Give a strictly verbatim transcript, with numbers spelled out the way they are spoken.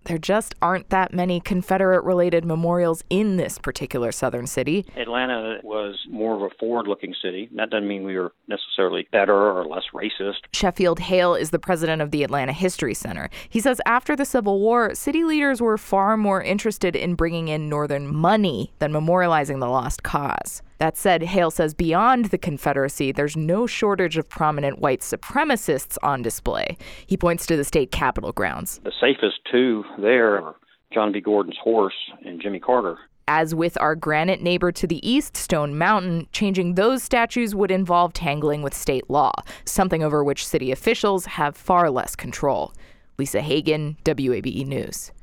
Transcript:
there just aren't that many Confederate-related memorials in this particular southern city. Atlanta was more of a forward-looking city. That doesn't mean we were necessarily better or less racist. Sheffield Hale is the president of the Atlanta History Center. He says after the Civil War, city leaders were far more interested in bringing in Northern money than memorializing the lost cause. That said, Hale says beyond the Confederacy, there's no shortage of prominent white supremacists on display. He points to the state capitol grounds. The safest two there are John B. Gordon's horse and Jimmy Carter. As with our granite neighbor to the east, Stone Mountain, changing those statues would involve tangling with state law, something over which city officials have far less control. Lisa Hagen, W A B E News.